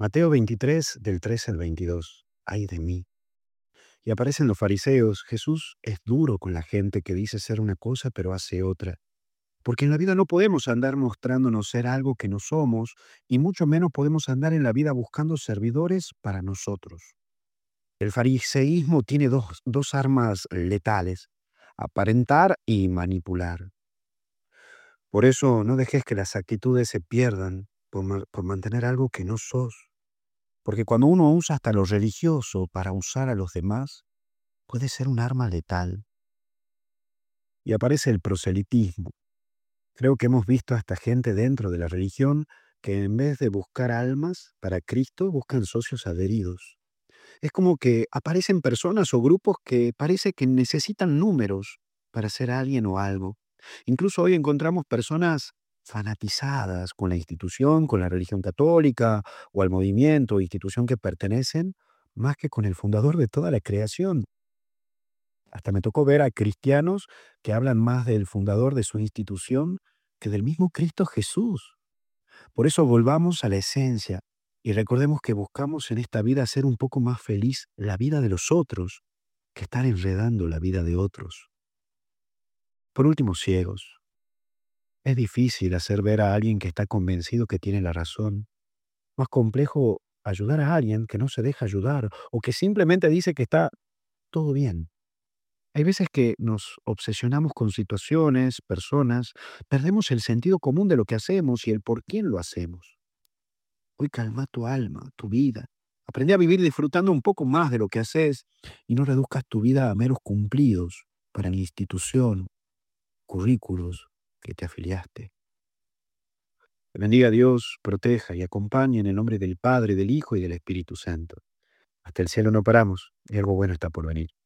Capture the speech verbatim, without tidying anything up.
Mateo veintitrés, del trece al veintidós. Ay de mí. Y aparecen los fariseos. Jesús es duro con la gente que dice ser una cosa pero hace otra. Porque en la vida no podemos andar mostrándonos ser algo que no somos, y mucho menos podemos andar en la vida buscando servidores para nosotros. El fariseísmo tiene dos, dos armas letales: aparentar y manipular. Por eso no dejes que las actitudes se pierdan por, ma- por mantener algo que no sos. Porque cuando uno usa hasta lo religioso para usar a los demás, puede ser un arma letal. Y aparece el proselitismo. Creo que hemos visto a esta gente dentro de la religión que en vez de buscar almas para Cristo, buscan socios adheridos. Es como que aparecen personas o grupos que parece que necesitan números para ser alguien o algo. Incluso hoy encontramos personas fanatizadas con la institución, con la religión católica o al movimiento o institución que pertenecen, más que con el fundador de toda la creación. Hasta me tocó ver a cristianos que hablan más del fundador de su institución que del mismo Cristo Jesús. Por eso volvamos a la esencia y recordemos que buscamos en esta vida hacer un poco más feliz la vida de los otros que estar enredando la vida de otros. Por último, ciegos. Es difícil hacer ver a alguien que está convencido que tiene la razón. Más complejo ayudar a alguien que no se deja ayudar o que simplemente dice que está todo bien. Hay veces que nos obsesionamos con situaciones, personas, perdemos el sentido común de lo que hacemos y el por quién lo hacemos. Hoy calma tu alma, tu vida. Aprende a vivir disfrutando un poco más de lo que haces y no reduzcas tu vida a meros cumplidos para la institución, currículos que te afiliaste. Te bendiga Dios, proteja y acompañe en el nombre del Padre, del Hijo y del Espíritu Santo. Hasta el cielo no paramos y algo bueno está por venir.